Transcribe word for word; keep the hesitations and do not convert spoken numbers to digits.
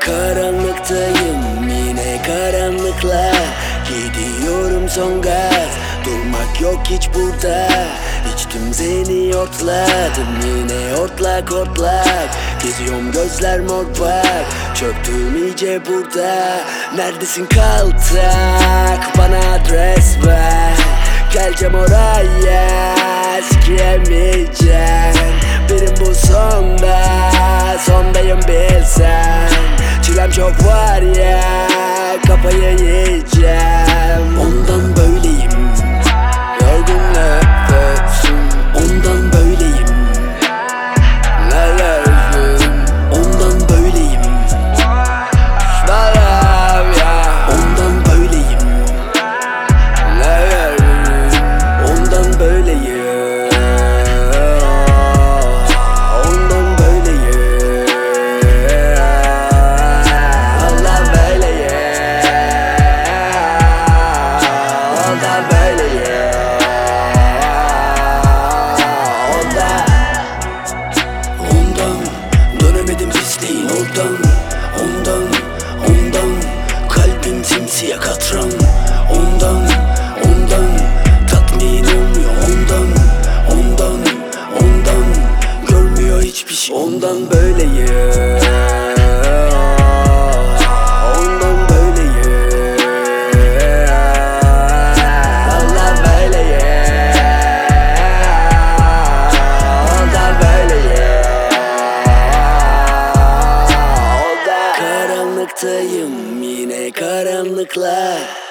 Karanlıktayım yine karanlıkla, gidiyorum son gaz, durmak yok hiç burada. İçtim seni hortladım yine hortlak hortlak, geziyorum gözler mor bak, çöktüm iyice burada. Neredesin kaltak, bana adres ver, geleceğim oraya, sikiyemeyeceğim. Benim bu sonda, sondayım bilsen, çilem çok var ya, kafayı yiyeceğim. Ondan böyleyim, yorgun nefesim, ondan böyleyim, nelerdim, ondan böyleyim, şnayav ya, ondan böyleyim, nelerdim, ondan böyleyim. Ondan, ondan, ondan kalbim simsiyah katran. Ondan, ondan tatmin olmuyor. Ondan, ondan, ondan görmüyor hiçbir şey. Ondan böyleyim, ondan böyleyim, Allah böyleyim, ondan böyleyim. Karanlıktayım yine karanlıkla,